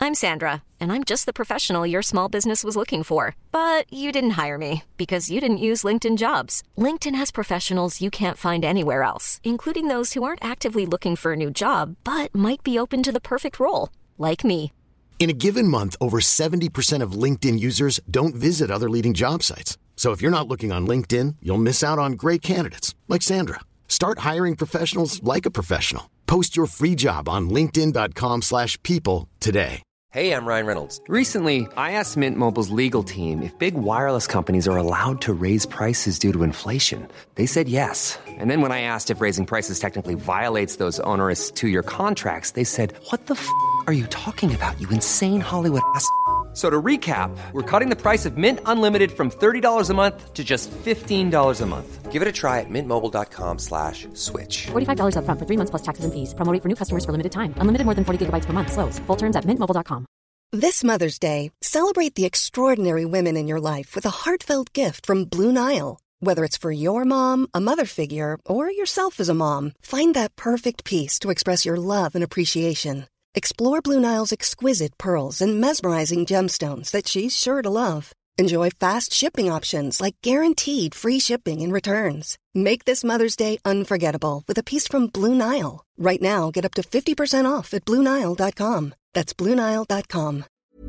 I'm Sandra, and I'm just the professional your small business was looking for. But you didn't hire me because you didn't use LinkedIn Jobs. LinkedIn has professionals you can't find anywhere else, including those who aren't actively looking for a new job, but might be open to the perfect role, like me. In a given month, over 70% of LinkedIn users don't visit other leading job sites. So if you're not looking on LinkedIn, you'll miss out on great candidates like Sandra. Start hiring professionals like a professional. Post your free job on linkedin.com/people today. Hey, I'm Ryan Reynolds. Recently, I asked Mint Mobile's legal team if big wireless companies are allowed to raise prices due to inflation. They said yes. And then when I asked if raising prices technically violates those onerous two-year contracts, they said, "What the f*** are you talking about, you insane Hollywood ass?" So to recap, we're cutting the price of Mint Unlimited from $30 a month to just $15 a month. Give it a try at mintmobile.com/switch. $45 up front for 3 months plus taxes and fees. Promo rate for new customers for limited time. Unlimited more than 40 gigabytes per month. Slows full terms at mintmobile.com. This Mother's Day, celebrate the extraordinary women in your life with a heartfelt gift from Blue Nile. Whether it's for your mom, a mother figure, or yourself as a mom, find that perfect piece to express your love and appreciation. Explore Blue Nile's exquisite pearls and mesmerizing gemstones that she's sure to love. Enjoy fast shipping options like guaranteed free shipping and returns. Make this Mother's Day unforgettable with a piece from Blue Nile. Right now, get up to 50% off at BlueNile.com. That's BlueNile.com.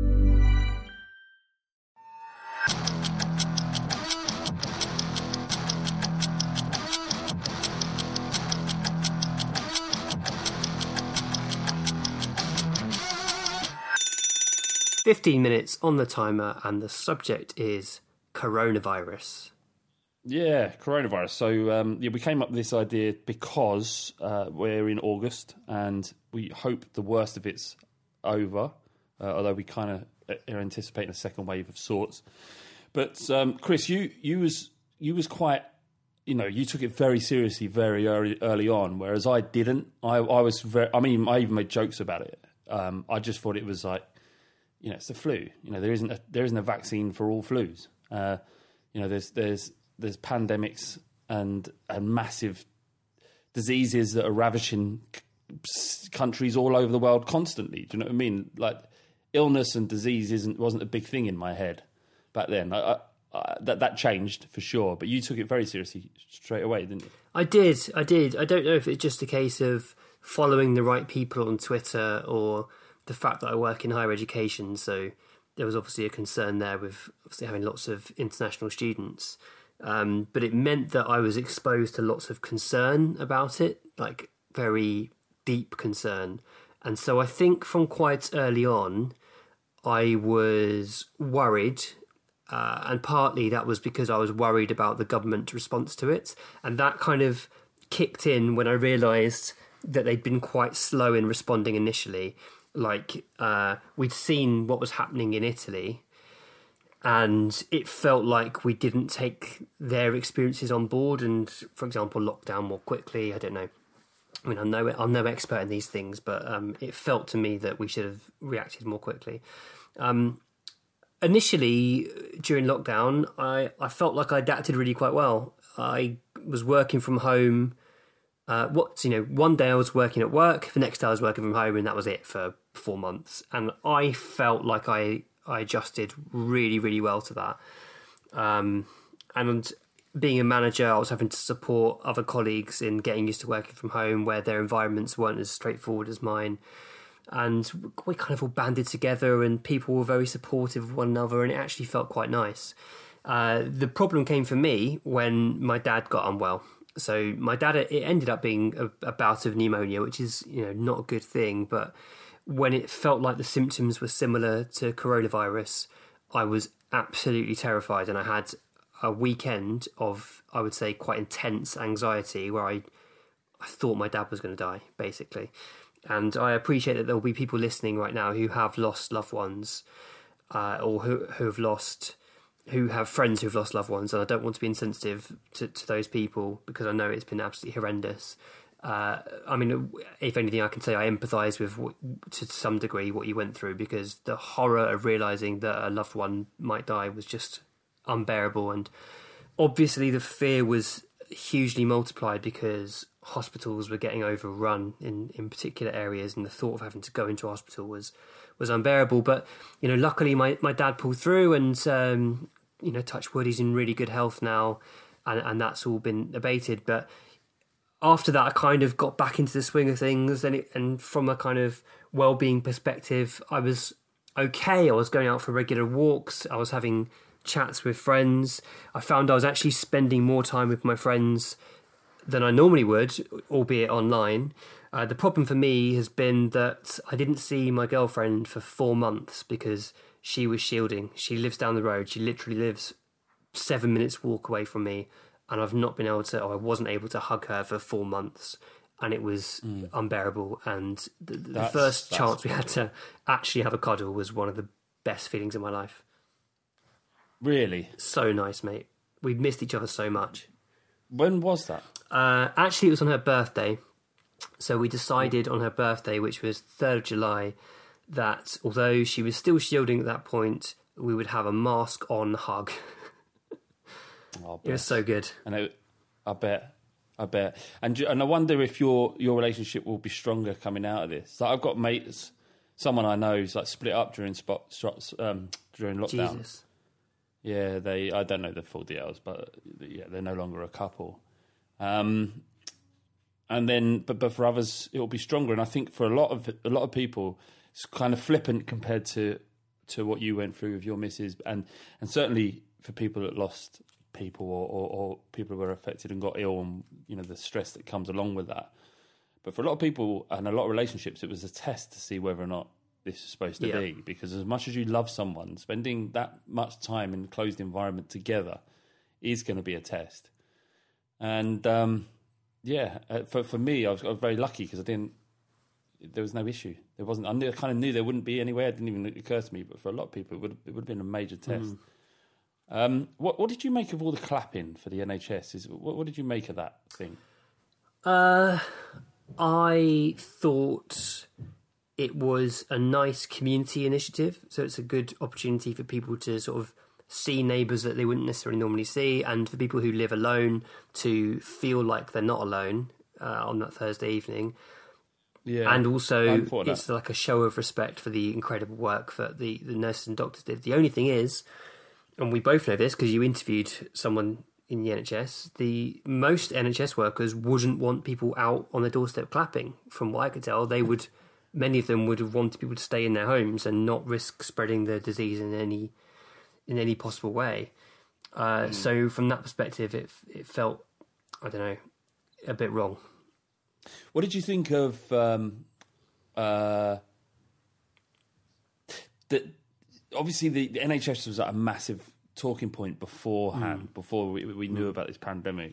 "15 minutes on the timer, and the subject is coronavirus." Yeah, coronavirus. So we came up with this idea because we're in August and we hope the worst of it's over, although we kind of are anticipating a second wave of sorts. But Chris, you was quite, you took it very seriously very early on, whereas I didn't. I was very. I mean, I even made jokes about it. I just thought it was like, it's the flu. There isn't a vaccine for all flus. There's pandemics and massive diseases that are ravaging countries all over the world constantly. Do you know what I mean? Like, illness and disease wasn't a big thing in my head back then. That changed for sure, but you took it very seriously straight away, didn't you? I did. I don't know if it's just a case of following the right people on Twitter or the fact that I work in higher education, so there was obviously a concern there with obviously having lots of international students. But it meant that I was exposed to lots of concern about it, like very deep concern. And so I think from quite early on, I was worried, and partly that was because I was worried about the government response to it. And that kind of kicked in when I realised that they'd been quite slow in responding initially. Like, we'd seen what was happening in Italy, and it felt like we didn't take their experiences on board and, for example, lock down more quickly. I don't know. I mean, I'm no expert in these things, but it felt to me that we should have reacted more quickly. Initially, during lockdown, I felt like I adapted really quite well. I was working from home. One day I was working at work, the next day I was working from home, and that was it for 4 months. And I felt like I adjusted really, really well to that. And being a manager, I was having to support other colleagues in getting used to working from home where their environments weren't as straightforward as mine. And we kind of all banded together and people were very supportive of one another, and it actually felt quite nice. The problem came for me when my dad got unwell. So my dad, it ended up being a bout of pneumonia, which is, not a good thing. But when it felt like the symptoms were similar to coronavirus, I was absolutely terrified. And I had a weekend of, I would say, quite intense anxiety where I thought my dad was going to die, basically. And I appreciate that there will be people listening right now who have lost loved ones, or who have friends who've lost loved ones, and I don't want to be insensitive to those people because I know it's been absolutely horrendous. I mean, if anything, I can say I empathise with, to some degree, what you went through, because the horror of realising that a loved one might die was just unbearable. And obviously the fear was hugely multiplied because hospitals were getting overrun in particular areas, and the thought of having to go into a hospital was unbearable. But, you know, luckily my dad pulled through, and, you know, touch wood, he's in really good health now, and that's all been abated. But after that, I kind of got back into the swing of things, and from a kind of well-being perspective, I was okay. I was going out for regular walks. I was having chats with friends. I found I was actually spending more time with my friends than I normally would, albeit online. The problem for me has been that I didn't see my girlfriend for 4 months because she was shielding. She lives down the road. She literally lives 7 minutes walk away from me, and I've not been able to, or I wasn't able to hug her for 4 months, and it was unbearable. And the first chance we had to actually have a cuddle was one of the best feelings of my life. Really? So nice, mate. We've missed each other so much. When was that? Actually, it was on her birthday. So we decided on her birthday, which was 3rd of July, that although she was still shielding at that point, we would have a mask-on hug. Oh, it was so good. And I bet. And I wonder if your relationship will be stronger coming out of this. Like, I've got mates, someone I know who's like split up during lockdown. Jesus. Yeah, I don't know the full details, but yeah, they're no longer a couple. And then, but for others, it will be stronger. And I think for a lot of people, it's kind of flippant compared to what you went through with your missus, and certainly for people that lost people or people who were affected and got ill, and you know the stress that comes along with that. But for a lot of people and a lot of relationships, it was a test to see whether or not this is supposed to be, because as much as you love someone, spending that much time in a closed environment together is going to be a test. And for me, I was very lucky because there was no issue. There wasn't. I kind of knew there wouldn't be anyway. It didn't even occur to me. But for a lot of people, it would have been a major test. What did you make of all the clapping for the NHS? What did you make of that thing? I thought it was a nice community initiative. So it's a good opportunity for people to sort of see neighbours that they wouldn't necessarily normally see, and for people who live alone to feel like they're not alone on that Thursday evening. Yeah, and also it's like a show of respect for the incredible work that the nurses and doctors did. The only thing is, and we both know this because you interviewed someone in the NHS, most NHS workers wouldn't want people out on their doorstep clapping. From what I could tell, many of them would have wanted people to stay in their homes and not risk spreading the disease in any possible way. So from that perspective, it felt, I don't know, a bit wrong. What did you think of obviously the NHS was at a massive talking point beforehand, before we knew about this pandemic.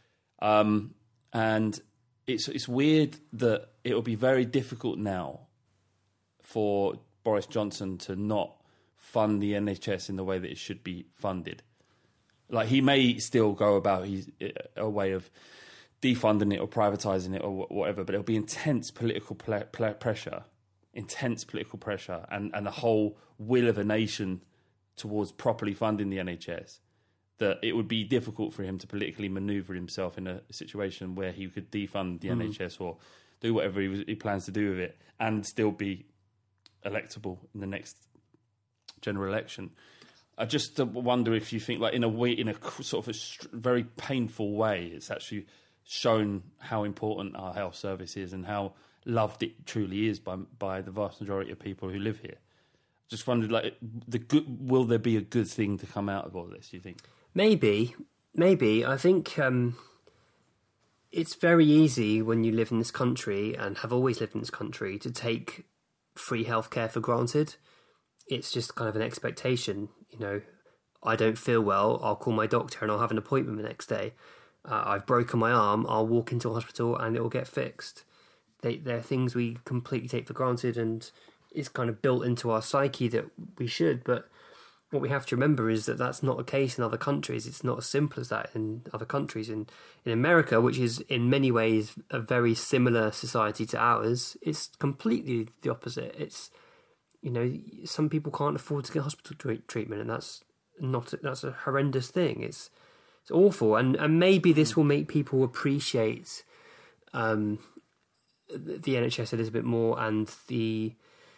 And it's weird that it will be very difficult now for Boris Johnson to not fund the NHS in the way that it should be funded. Like, he may still go about a way of defunding it or privatising it or whatever, but it'll be intense political pressure, and the whole will of a nation towards properly funding the NHS, that it would be difficult for him to politically manoeuvre himself in a situation where he could defund the NHS or do whatever he plans to do with it and still be electable in the next general election. I just wonder if you think, like, in a sort of a very painful way, it's actually shown how important our health service is and how loved it truly is by the vast majority of people who live here. Just wondered, like, will there be a good thing to come out of all this, do you think? Maybe. I think it's very easy when you live in this country and have always lived in this country to take free healthcare for granted. It's just kind of an expectation, you know. I don't feel well, I'll call my doctor and I'll have an appointment the next day. I've broken my arm, I'll walk into a hospital and it will get fixed. They're things we completely take for granted, and it's kind of built into our psyche that we should. But what we have to remember is that that's not the case in other countries. It's not as simple as that in other countries. In America, which is in many ways a very similar society to ours, it's completely the opposite. It's, you know, some people can't afford to get hospital treatment, and that's a horrendous thing. awful, and maybe this will make people appreciate the NHS a little bit more, and the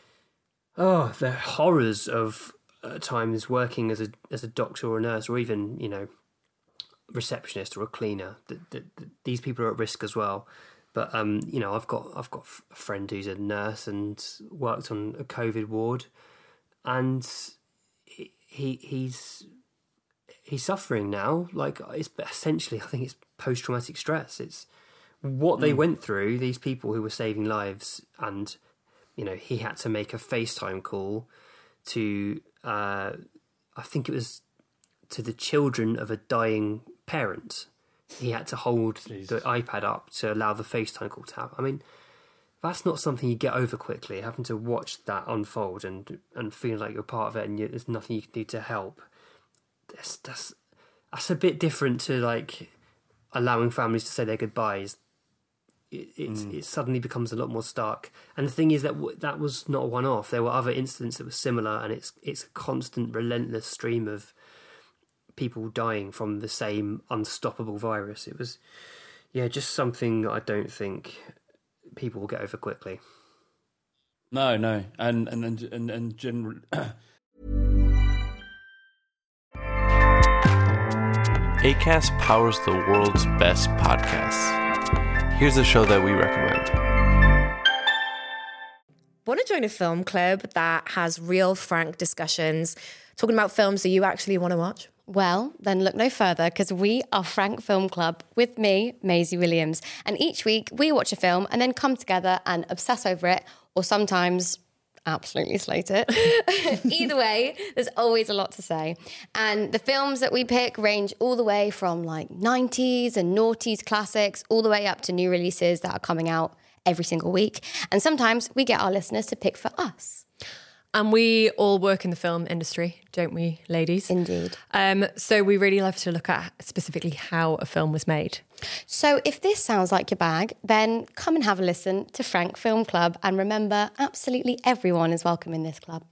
horrors of times working as a doctor or a nurse, or even receptionist or a cleaner. These people are at risk as well. But I've got a friend who's a nurse and worked on a COVID ward, and he's suffering now. Like, it's essentially, I think it's post-traumatic stress. It's what they went through, these people who were saving lives, and he had to make a FaceTime call to I think it was to the children of a dying parent. He had to hold the iPad up to allow the FaceTime call to happen. I mean, that's not something you get over quickly, having to watch that unfold and feeling like you're part of it, and there's nothing you can do to help. That's a bit different to, like, allowing families to say their goodbyes. It suddenly becomes a lot more stark. And the thing is that was not a one-off. There were other incidents that were similar, and it's a constant, relentless stream of people dying from the same unstoppable virus. It was, just something that I don't think people will get over quickly. No, and generally. Acast powers the world's best podcasts. Here's a show that we recommend. Want to join a film club that has real, frank discussions, talking about films that you actually want to watch? Well, then look no further, because we are Frank Film Club with me, Maisie Williams. And each week we watch a film and then come together and obsess over it, or sometimes absolutely slate it. Either way, there's always a lot to say. And the films that we pick range all the way from like 90s and noughties classics, all the way up to new releases that are coming out every single week. And sometimes we get our listeners to pick for us. And we all work in the film industry, don't we, ladies? Indeed. So we really love to look at specifically how a film was made. So if this sounds like your bag, then come and have a listen to Frank Film Club. And remember, absolutely everyone is welcome in this club.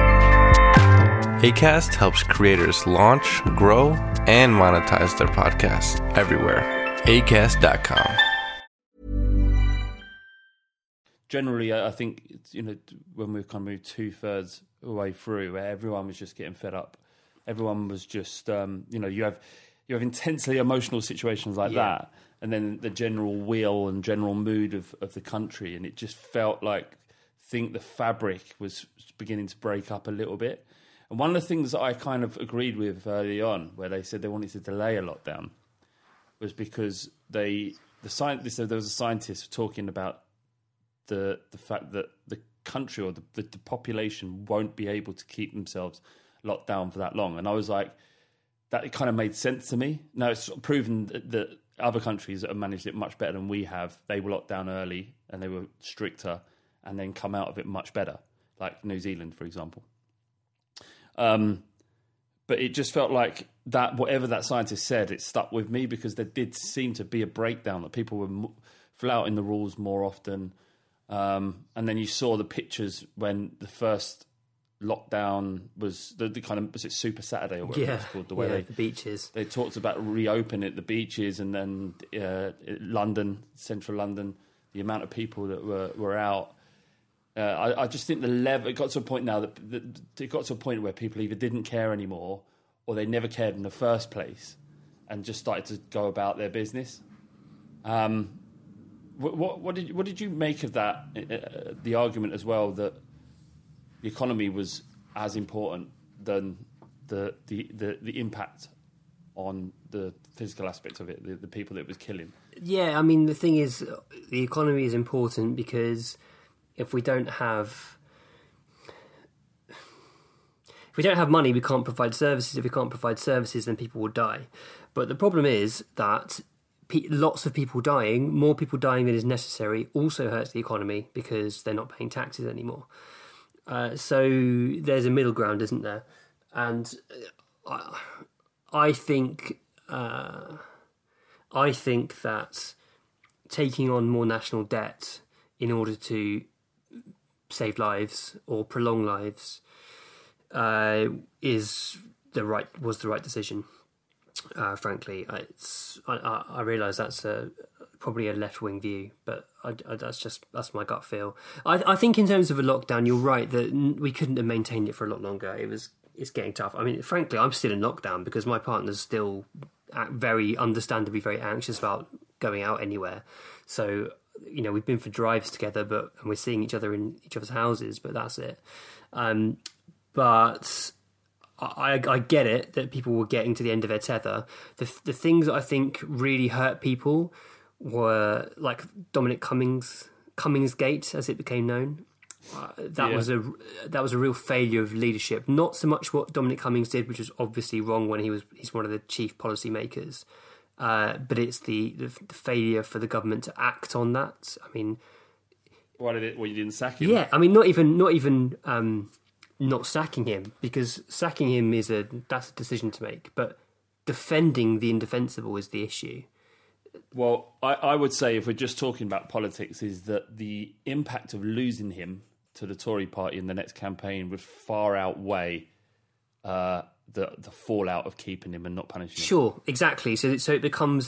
Acast helps creators launch, grow, and monetize their podcasts everywhere. Acast.com. Generally, I think when we've kind of moved 2/3 away through, where everyone was just getting fed up, everyone was just you have intensely emotional situations like that, and then the general will and general mood of the country, and it just felt like the fabric was beginning to break up a little bit. And one of the things that I kind of agreed with early on, where they said they wanted to delay a lockdown, was because there was a scientist talking about the fact that the country or the population won't be able to keep themselves locked down for that long. And I was like, that kind of made sense to me. Now, it's proven that other countries that have managed it much better than we have, they were locked down early and they were stricter and then come out of it much better, like New Zealand, for example. But it just felt like that, whatever that scientist said, it stuck with me, because there did seem to be a breakdown, that people were flouting the rules more often. And then you saw the pictures when the first lockdown was the kind of, was it Super Saturday or whatever it's called? The beaches. They talked about reopening the beaches, and then London, central London, the amount of people that were out. I just think the level, it got to a point now that it got to a point where people either didn't care anymore, or they never cared in the first place, and just started to go about their business. What did you make of that? The argument as well that the economy was as important than the impact on the physical aspect of it, the people that it was killing. Yeah, I mean, the thing is, the economy is important because if we don't have money, we can't provide services. If we can't provide services, then people will die. But the problem is that lots of people dying, more people dying than is necessary, also hurts the economy because they're not paying taxes anymore. So there's a middle ground, isn't there? And I think that taking on more national debt in order to save lives or prolong lives was the right decision. Frankly, I realise that's probably a left-wing view, but that's my gut feel. I think in terms of a lockdown, you're right that we couldn't have maintained it for a lot longer. It's getting tough. I mean, frankly, I'm still in lockdown because my partner's still very understandably very anxious about going out anywhere. So, you know, we've been for drives together, and we're seeing each other in each other's houses, but that's it. But I get it that people were getting to the end of their tether. The things that I think really hurt people were like Dominic Cummings Gate, as it became known. That was a real failure of leadership. Not so much what Dominic Cummings did, which was obviously wrong when he's one of the chief policy makers, but it's the failure for the government to act on that. I mean, you didn't sack him? Yeah, I mean, not even not sacking him, because sacking him that's a decision to make, but defending the indefensible is the issue. Well, I would say, if we're just talking about politics, is that the impact of losing him to the Tory party in the next campaign would far outweigh the fallout of keeping him and not punishing him. Sure, exactly. So it becomes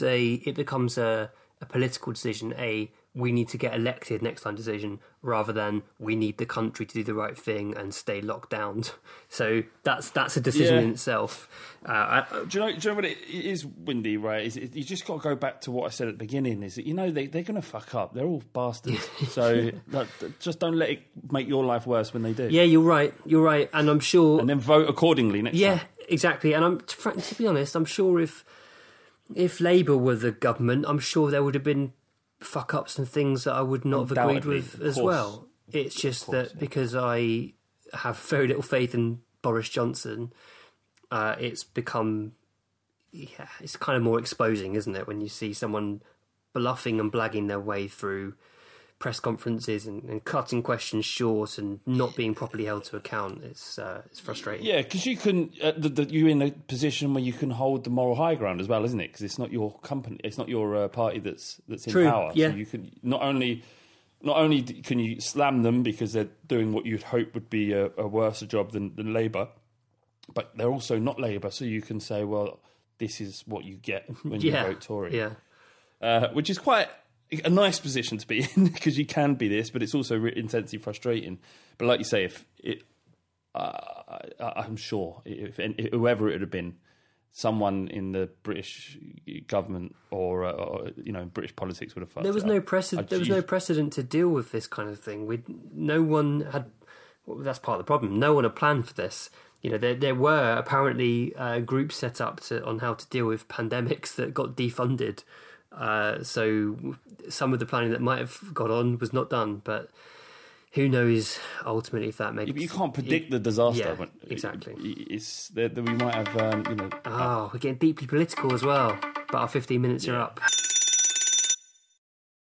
a political decision. We need to get elected next time decision, rather than we need the country to do the right thing and stay locked down. So that's a decision in itself. Do you know what it is, Windy, right? You just got to go back to what I said at the beginning, is that, you know, they're going to fuck up. They're all bastards. So just don't let it make your life worse when they do. Yeah, you're right. And I'm sure... And then vote accordingly next time. Yeah, exactly. And to be honest, I'm sure if Labour were the government, I'm sure there would have been fuck-ups and things that I would not have agreed with as well. It's just that because I have very little faith in Boris Johnson, it's become... Yeah, it's kind of more exposing, isn't it, when you see someone bluffing and blagging their way through press conferences and cutting questions short and not being properly held to account. It's frustrating. Yeah, because you can you're in a position where you can hold the moral high ground as well, isn't it? Because it's not your company, it's not your party that's in power. Yeah. So you can not only can you slam them because they're doing what you'd hope would be a worse job than Labour, but they're also not Labour, so you can say, well, this is what you get when you vote Tory. Yeah, which is quite a nice position to be in, because you can be this, but it's also intensely frustrating. But like you say, I'm sure if whoever it would have been, someone in the British government or British politics would have fucked. There was no precedent. There was no precedent to deal with this kind of thing. No one had. Well, that's part of the problem. No one had planned for this. You know, there were apparently groups set up on how to deal with pandemics that got defunded. So some of the planning that might have got on was not done, but who knows ultimately if that makes... You can't predict the disaster. Yeah, exactly. It's that we might have, we're getting deeply political as well, but our 15 minutes are up.